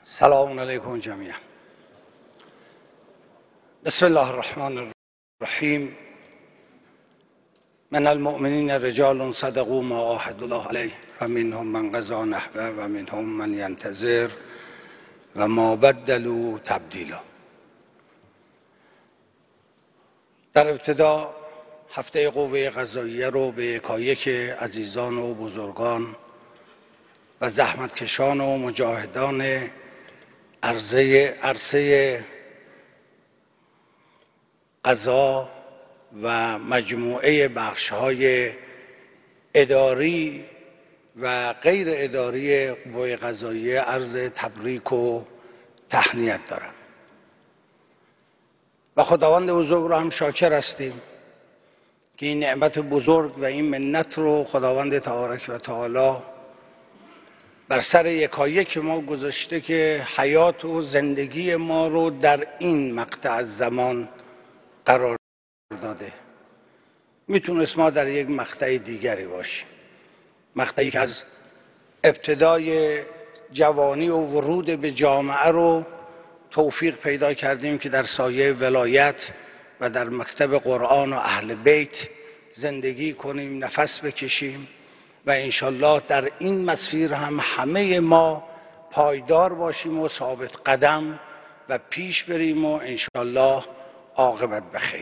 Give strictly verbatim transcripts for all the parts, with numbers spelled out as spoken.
سلام علیکم جميعا. بسم الله الرحمن الرحیم. من المؤمنین رجال صدقوا ما عاهدوا الله علیه و منهم من قضی نحبه و منهم من ینتظر و ما بدلوا تبدیلا. در ابتدا هفته قوه قضاییه رو به یکایک عزیزان و بزرگان و زحمتکشان و مجاهدان عرصه عرصه قضا و مجموعه بخش‌های اداری و غیر اداری قوه قضاییه عرض تبریک و تهنیت دارم و خداوند بزرگ رو هم شاکر هستیم که این نعمت بزرگ و این منت رو خداوند تبارک و تعالی بر سر یکایک ما گذاشته که حیات و زندگی ما رو در این مقطع از زمان قرار داده. میتونست ما در یک مقطع دیگری باشیم، مقطعی که از ابتدای جوانی و ورود به جامعه رو توفیق پیدا کردیم که در سایه ولایت و در مکتب قرآن و اهل بیت زندگی کنیم، نفس بکشیم و انشالله در این مسیر هم همه ما پایدار باشیم و ثابت قدم و پیش بریم و انشالله عاقبت بخیر.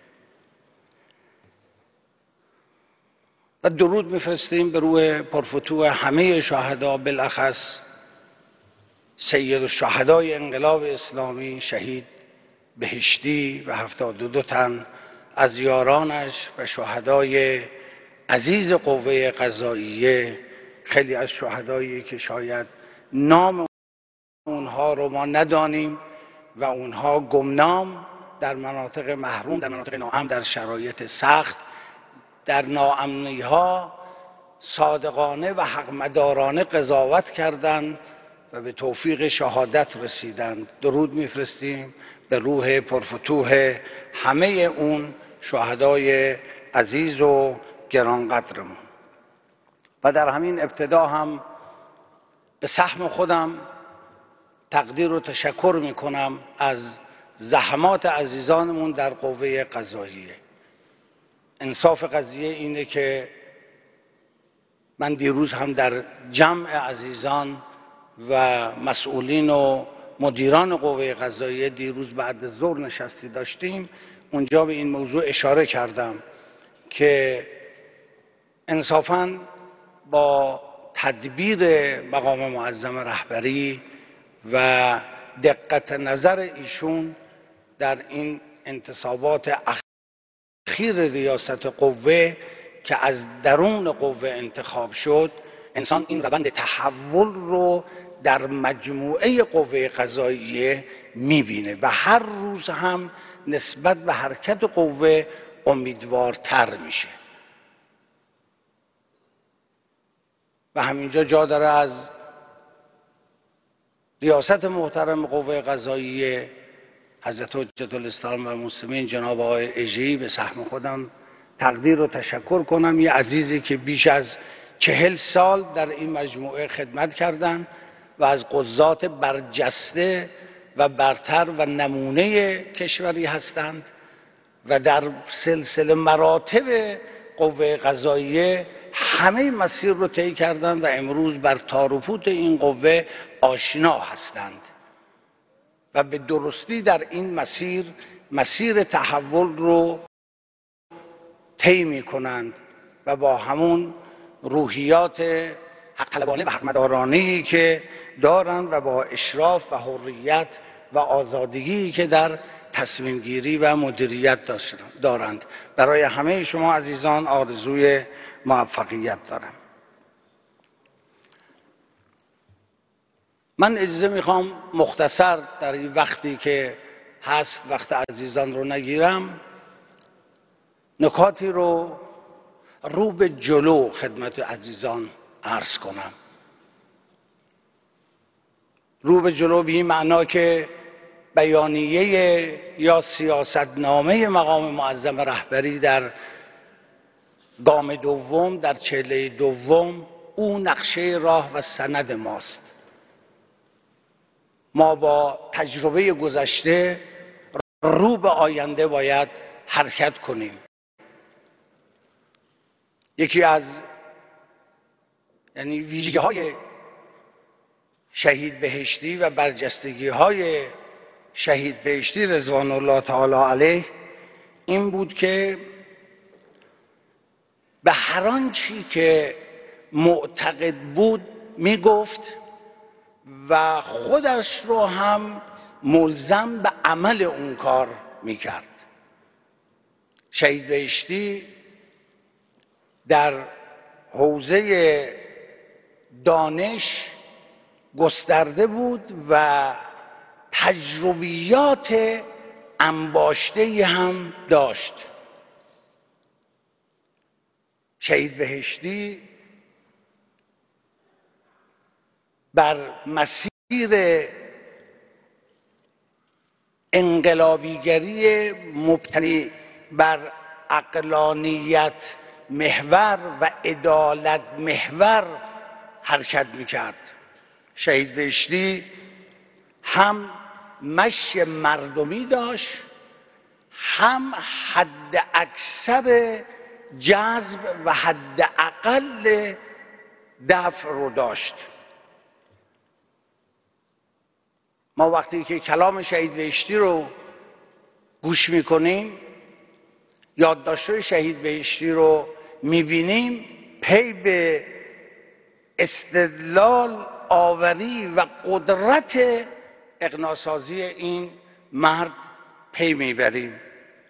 و درود میفرستیم به روح پرفتوح همه شهدا، بالاخص سید الشهدای انقلاب اسلامی شهید بهشتی و هفتاد و دو تن از یارانش و شهدای عزیز قوه قضاییه، خیلی از شهدایی که شاید نام اونها رو ما ندانیم و اونها گمنام در مناطق محروم، در مناطق ناامن، در شرایط سخت، در ناامنی ها صادقانه و حقمدارانه قضاوت کردند و به توفیق شهادت رسیدند. درود میفرستیم به روح پرفتوح همه اون شهدای عزیز و گرانقدرمون. و در همین ابتدا هم به سهم خودم تقدیر و تشکر میکنم از زحمات عزیزانمون در قوه قضاییه. انصاف قضیه اینه که من دیروز هم در جمع عزیزان و مسئولین و مدیران قوه قضاییه دیروز بعد ظهر نشستی داشتیم، اونجا به این موضوع اشاره کردم که انصافاً با تدبیر مقام معظم رهبری و دقت نظر ایشون در این انتصابات اخیر ریاست قوه که از درون قوه انتخاب شد، انسان این روند تحول رو در مجموعه قوه قضاییه میبینه و هر روز هم نسبت به حرکت قوه امیدوارتر میشه. و همینجا جا داره از ریاست محترم قوه قضاییه حضرت حجت الاسلام و المسلمین جناب آقای اژه‌ای به سهم خودم تقدیر و تشکر کنم. یه عزیزی که بیش از چهل سال در این مجموعه خدمت کردند و از قضات برجسته و برتر و نمونه کشوری هستند و در سلسله مراتب قوه قضاییه همه مسیر رو طی کردند و امروز بر تار و پود این قوه آشنا هستند و به درستی در این مسیر مسیر تحول رو طی می‌کنند و با همون روحیات حق طلبانه و حقمدارانه‌ای که دارند و با اشراف و حریت و آزادگی که در تصمیم گیری و مدیریت دارند. برای همه شما عزیزان آرزوی موفقیت دارم. من اجازه میخوام مختصر در این وقتی که هست، وقت عزیزان رو نگیرم، نکاتی رو رو به جلو خدمت عزیزان عرض کنم. رو به جلو به این معنا که بیانیه یا سیاستنامه مقام معظم رهبری در گام دوم، در چهله دوم، او نقشه راه و سند ماست ما با تجربه گذشته رو به آینده باید حرکت کنیم. یکی از یعنی ویژگی های شهید بهشتی و برجستگی های شهید بهشتی رضوان الله تعالی علیه این بود که به هر آنچی که معتقد بود میگفت و خودش رو هم ملزم به عمل اون کار میکرد. شهید بهشتی در حوزه دانش گسترده بود و تجربیات انباشته هم داشت. شهید بهشتی بر مسیر انقلابیگری مبتنی بر عقلانیت محور و عدالت محور حرکت میکرد. شهید بهشتی هم مشی مردمی داشت، هم حد اکثر جذب و حد اقل دفع رو داشت. ما وقتی که کلام شهید بهشتی رو گوش میکنیم، یادداشت‌های شهید بهشتی رو میبینیم، پی به استدلال آوری و قدرت اقناع‌سازی این مرد پی میبریم.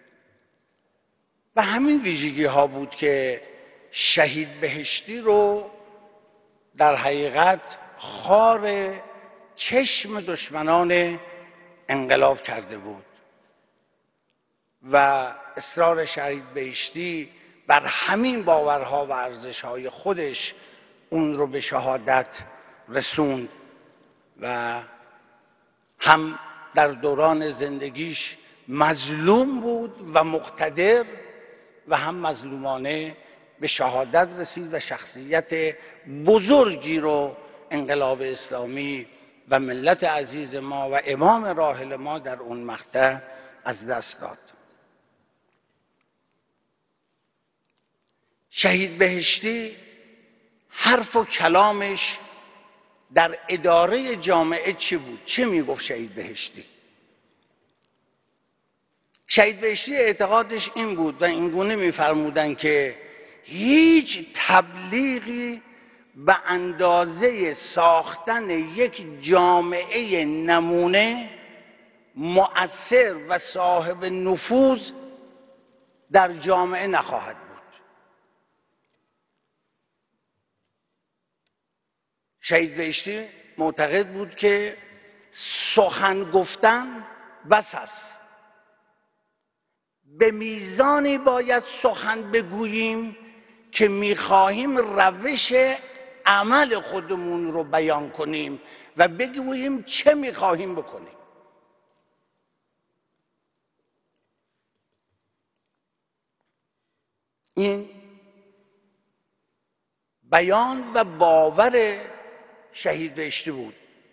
و همین ویژگی ها بود که شهید بهشتی رو در حقیقت خار چشم دشمنان انقلاب کرده بود و اصرار شهید بهشتی بر همین باورها و ارزش‌های خودش اون رو به شهادت رسوند و هم در دوران زندگیش مظلوم بود و مقتدر و هم مظلومانه به شهادت رسید و شخصیت بزرگی رو انقلاب اسلامی و ملت عزیز ما و امام راحل ما در اون مقطع از دست داد. شهید بهشتی حرف و کلامش در اداره جامعه چی بود؟ چه میگفت شهید بهشتی؟ شهید بهشتی اعتقادش این بود و اینگونه میفرمودن که هیچ تبلیغی به اندازه ساختن یک جامعه نمونه مؤثر و صاحب نفوذ در جامعه نخواهد بود. شهید بهشتی معتقد بود که سخن گفتن بس است، به میزانی باید سخن بگوییم که میخواهیم روش عمل خودمون رو بیان کنیم و بگوییم چه میخواهیم بکنیم. این بیان و باور شهید بهشتی بود.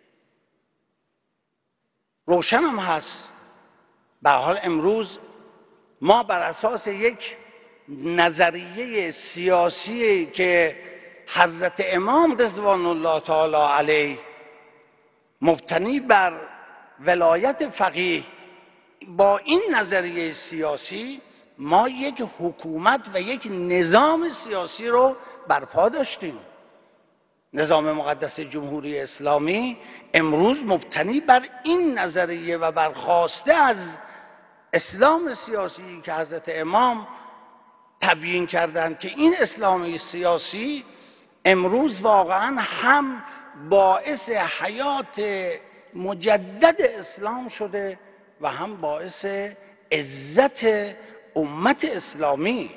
روشن هم هست به حال امروز ما بر اساس یک نظریه سیاسی که حضرت امام رضوان الله تعالی علیه مبتنی بر ولایت فقیه، با این نظریه سیاسی ما یک حکومت و یک نظام سیاسی رو برپا داشتیم. نظام مقدس جمهوری اسلامی امروز مبتنی بر این نظریه و برخواسته از اسلام سیاسی که حضرت امام تبیین کردند که این اسلام سیاسی امروز واقعا هم باعث حیات مجدد اسلام شده و هم باعث عزت امت اسلامی.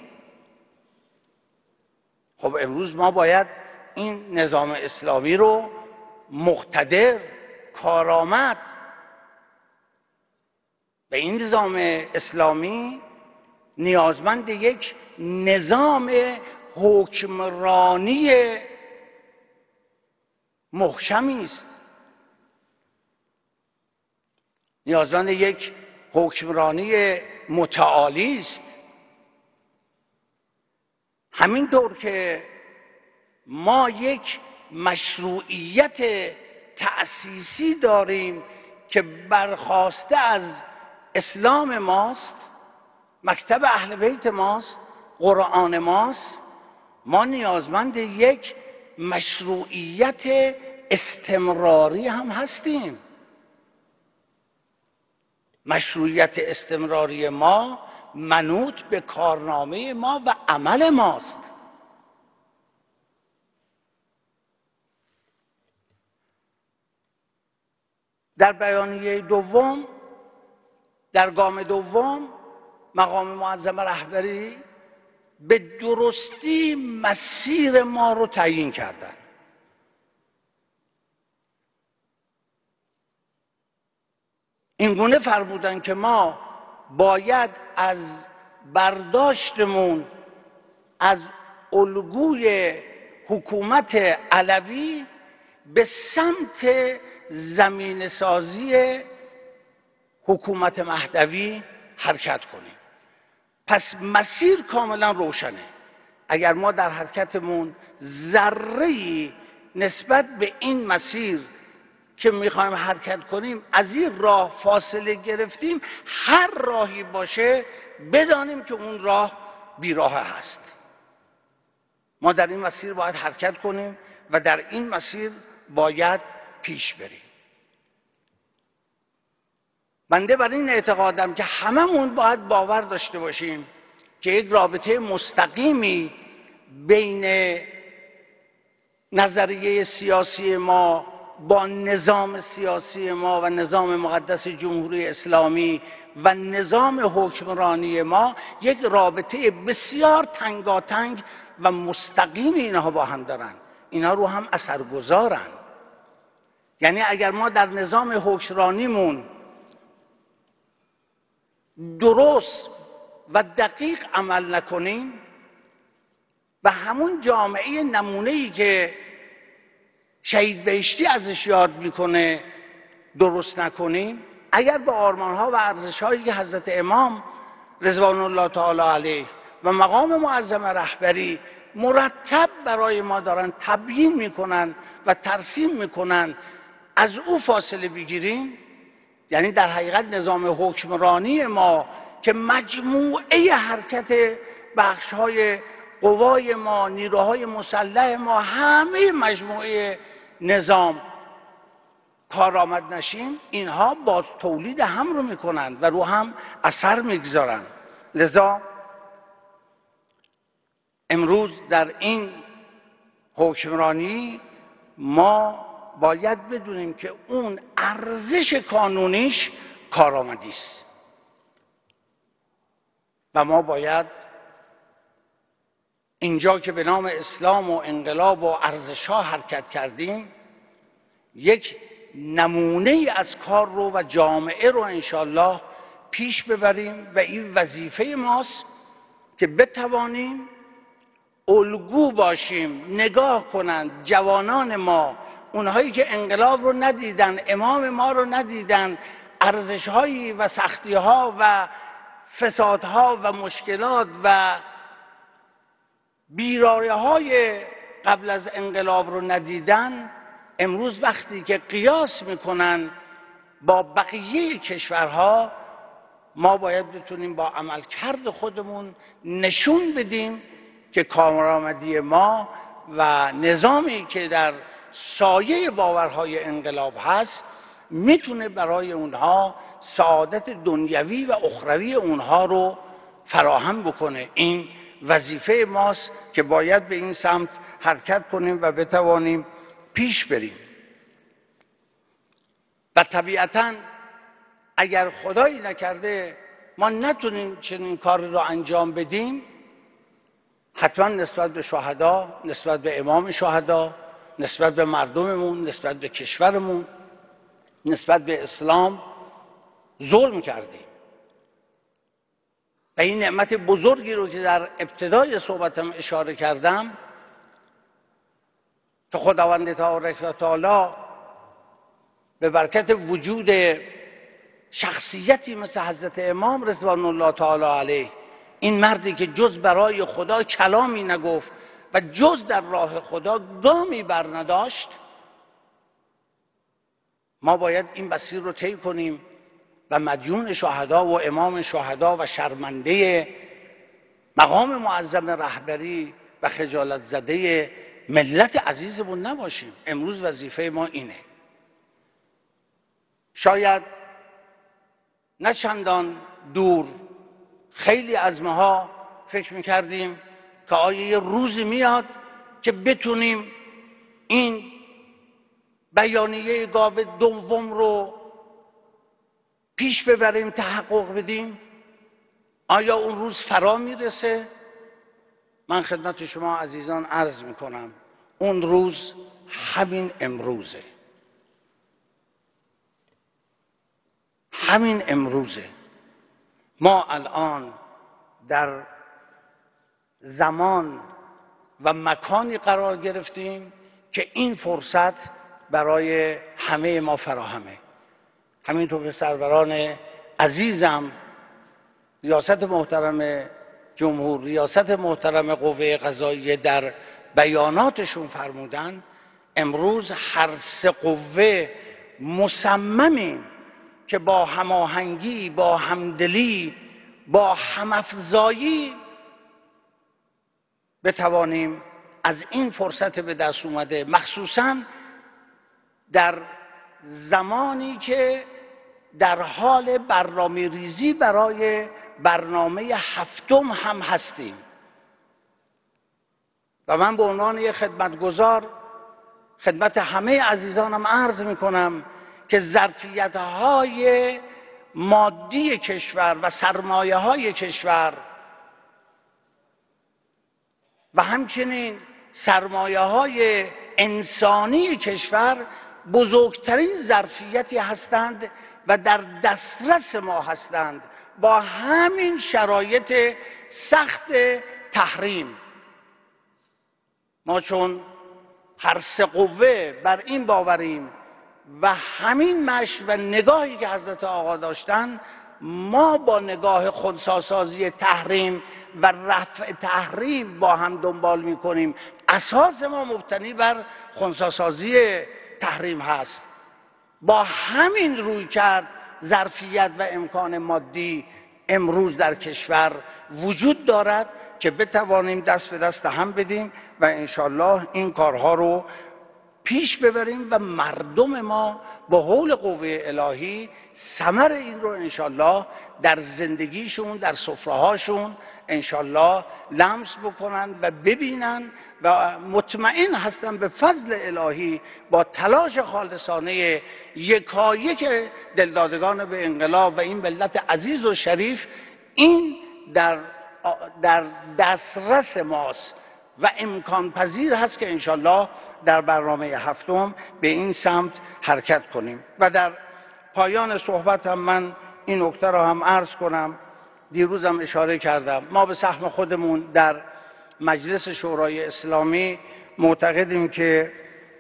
خب امروز ما باید این نظام اسلامی رو مقتدر، کارآمد، و این نظام اسلامی نیازمند یک نظام حکمرانی محکمی است نیازمند یک حکمرانی متعالی است. همینطور که ما یک مشروعیت تأسیسی داریم که برخواسته از اسلام ماست، مکتب اهل بیت ماست، قرآن ماست، ما نیازمند یک مشروعیت استمراری هم هستیم. مشروعیت استمراری ما منوط به کارنامه ما و عمل ماست. در بیانیه دوم، در گام دوم، مقام معظم رهبری به درستی مسیر ما رو تعیین کردن. این گونه فرمودن که ما باید از برداشتمون از الگوی حکومت علوی به سمت زمین سازی حکومت مهدوی حرکت کنیم. پس مسیر کاملا روشنه. اگر ما در حرکتمون ذره‌ای نسبت به این مسیر که میخوایم حرکت کنیم از این راه فاصله گرفتیم، هر راهی باشه بدانیم که اون راه بیراه هست. ما در این مسیر باید حرکت کنیم و در این مسیر باید پیش بریم. بنده بر این اعتقادم که هممون باید باور داشته باشیم که یک رابطه مستقیمی بین نظریه سیاسی ما با نظام سیاسی ما و نظام مقدس جمهوری اسلامی و نظام حکمرانی ما یک رابطه بسیار تنگاتنگ و مستقیم اینها با هم دارن. اینها رو هم اثرگذارن. یعنی اگر ما در نظام حکمرانیمون درست و دقیق عمل نکنیم و همون جامعه نمونه‌ای که شهید بهشتی ازش یاد میکنه درست نکنیم، اگر با آرمان‌ها و ارزش‌هایی که حضرت امام رضوان الله تعالی علیه و مقام معظم رهبری مرتب برای ما دارن تبیین میکنن و ترسیم میکنن از او فاصله بگیریم، یعنی در حقیقت نظام حکمرانی ما که مجموعه حرکت بخش‌های قوای ما، نیروهای مسلح ما، همه مجموعه نظام کارآمد نشیم، اینها باز تولید هم رو میکنن و رو هم اثر میگذارن. لذا امروز در این حکمرانی ما باید بدونیم که اون ارزش قانونیش کارآمدی است و ما باید اینجا که به نام اسلام و انقلاب و ارزش‌ها حرکت کردیم یک نمونه ای از کار رو و جامعه رو انشالله پیش ببریم و این وظیفه ماست که بتوانیم الگو باشیم. نگاه کنند جوانان ما، اونهایی که انقلاب رو ندیدن، امام ما رو ندیدن، ارزش‌هایی و سختی‌ها و فسادها و مشکلات و بیراری‌های قبل از انقلاب رو ندیدن، امروز وقتی که قیاس میکنن با بقیه کشورها، ما باید بتونیم با عملکرد خودمون نشون بدیم که کارآمدی ما و نظامی که در سایه باورهای انقلاب هست میتونه برای اونها سعادت دنیوی و اخروی اونها رو فراهم بکنه. این وظیفه ماست که باید به این سمت حرکت کنیم و بتوانیم پیش بریم. و طبیعتاً اگر خدایی نکرده ما نتونیم چنین کار رو انجام بدیم، حتما نسبت به شهدا، نسبت به امام شهدا، نسبت به مردممون، نسبت به کشورمون، نسبت به اسلام ظلم کردیم. و این نعمت بزرگی رو که در ابتدای صحبتم اشاره کردم که خداوند تبارک و تعالی به برکت وجود شخصیتی مثل حضرت امام رضوان الله تعالی علیه، این مردی که جز برای خدا کلامی نگفت و جز در راه خدا گامی بر نداشت، ما باید این مسیر رو طی کنیم و مدیون شهدا و امام شهدا و شرمنده مقام معظم رهبری و خجالت زده ملت عزیزمون نباشیم. امروز وظیفه ما اینه. شاید نه چندان دور خیلی از ماها فکر میکردیم که آیا یه روزی میاد که بتونیم این بیانیه گاو دوم رو پیش ببریم، تحقق بدیم. آیا اون روز فرا میرسه؟ من خدمت شما عزیزان عرض میکنم اون روز همین امروزه، همین امروزه. ما الان در زمان و مکانی قرار گرفتیم که این فرصت برای همه ما فراهمه. همینطور که سروران عزیزم، ریاست محترم جمهور، ریاست محترم قوه قضاییه در بیاناتشون فرمودن، امروز هر سه قوه مصممیم که با هماهنگی، با همدلی، با همافزایی بتوانیم از این فرصت به دست اومده، مخصوصاً در زمانی که در حال برنامه ریزی برای برنامه هفتم هم هستیم. و من به عنوان یک خدمتگزار خدمت همه عزیزانم عرض میکنم که ظرفیت‌های مادی کشور و سرمایه‌های کشور و همچنین سرمایه‌های انسانی کشور بزرگترین ظرفیتی هستند و در دسترس ما هستند. با همین شرایط سخت تحریم، ما چون هر سه قوه بر این باوریم و همین مشی و نگاهی که حضرت آقا داشتن، ما با نگاه خنثی‌سازی تحریم و رفع تحریم با هم دنبال میکنیم. اساس ما مبتنی بر خنثی‌سازی تحریم هست. با همین روی کرد ظرفیت و امکان مادی امروز در کشور وجود دارد که بتوانیم دست به دست هم بدیم و انشالله این کارها رو پیش ببریم و مردم ما با حول قوه الهی ثمر این رو انشالله در زندگیشون، در سفره‌هاشون انشالله لمس بکنن و ببینن و مطمئن هستم به فضل الهی با تلاش خالصانه یکایک دلدادگان به انقلاب و این ملت عزیز و شریف این در در دسترس ماست و امکان پذیر هست که انشالله در برنامه هفتم به این سمت حرکت کنیم. و در پایان صحبت هم من این نکته را هم عرض کنم، دیروزم اشاره کردم، ما به سهم خودمون در مجلس شورای اسلامی معتقدیم که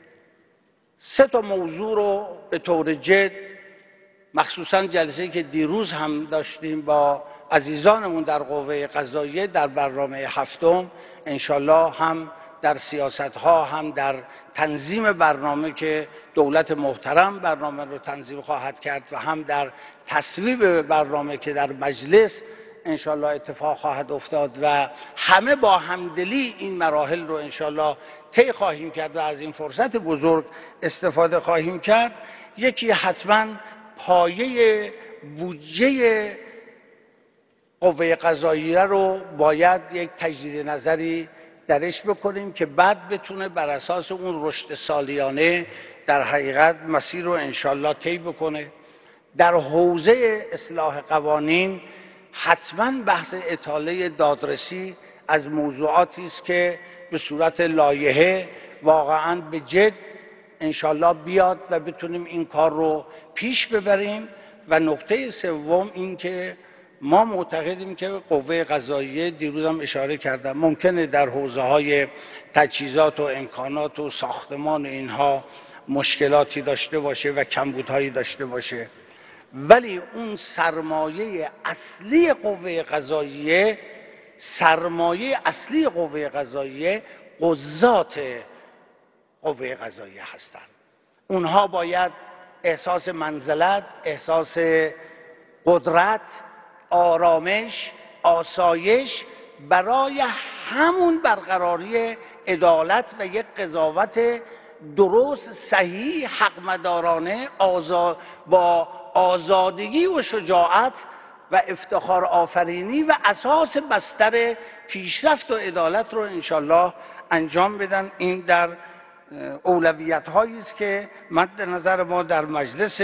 سه تا موضوع رو به طور جد، مخصوصا جلسه‌ای که دیروز هم داشتیم با عزیزانمون در قوه قضاییه در برنامه هفتم، انشالله هم در سیاست‌ها هم در تنظیم برنامه که دولت محترم برنامه رو تنظیم خواهد کرد و هم در تصویب برنامه که در مجلس انشالله اتفاق خواهد افتاد و همه با همدلی این مراحل رو انشالله طی خواهیم کرد و از این فرصت بزرگ استفاده خواهیم کرد. یکی حتما پایه بودجه قوه قضاییه رو باید یک تجدید نظری درش بکنیم که بعد بتونه بر اساس اون رشد سالیانه در حقیقت مسیر رو انشالله طی بکنه. در حوزه اصلاح قوانین حتما بحث اطاله دادرسی از موضوعاتی است که به صورت لایحه واقعا به جد انشالله بیاد و بتونیم این کار رو پیش ببریم. و نکته سوم این که ما معتقدیم که قوه قضاییه، دیروز هم اشاره کردم، ممکنه در حوزه های تجهیزات و امکانات و ساختمان اینها مشکلاتی داشته باشه و کمبودهایی داشته باشه، ولی اون سرمایه اصلی قوه قضاییه سرمایه اصلی قوه قضاییه قضات قوه قضاییه هستند. اونها باید احساس منزلت، احساس قدرت، آرامش، آسایش برای همون برقراری عدالت و یک قضاوت درست، صحیح، حقمدارانه، آزاد با آزادگی و شجاعت و افتخار آفرینی و اساس بستر پیشرفت و عدالت رو انشالله انجام بدن. این در اولویت هایی است که مد نظر ما در مجلس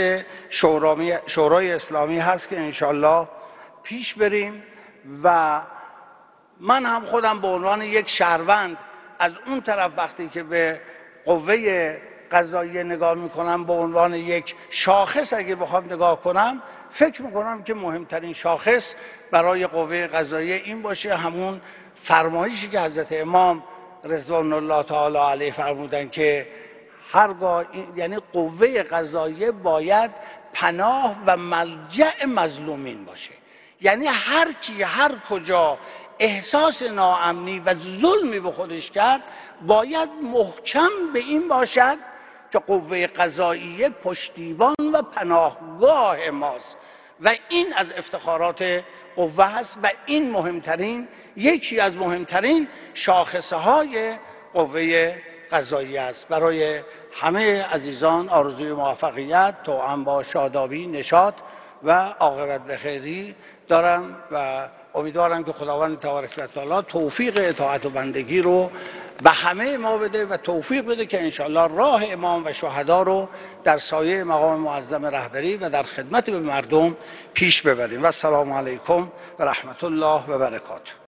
شورای اسلامی هست که انشالله پیش بریم. و من هم خودم به عنوان یک شهروند از اون طرف وقتی که به قوه قضاییه نگاه میکنم به عنوان یک شاخص اگه بخوام نگاه کنم، فکر میکنم که مهمترین شاخص برای قوه قضاییه این باشه همون فرمایشی که حضرت امام رضوان الله تعالی علیه فرمودن که هرگاه یعنی قوه قضاییه باید پناه و ملجأ مظلومین باشه. یعنی هر کی هر کجا احساس ناامنی و ظلمی به خودش کرد باید محکم به این باشد که قوه قضاییه پشتیبان و پناهگاه ماست و این از افتخارات قوه هست و این مهمترین یکی از مهمترین شاخصه های قوه قضاییه است. برای همه عزیزان آرزوی موفقیت، توأم با شادابی، نشاط و عاقبت بخیری دارم و امیدوارم که خداوند تبارک و تعالی توفیق اطاعت و بندگی رو به همه ما بده و توفیق بده که انشاءالله راه امام و شهدا رو در سایه مقام معظم رهبری و در خدمت به مردم پیش ببریم. و السلام علیکم و رحمت الله و برکاته.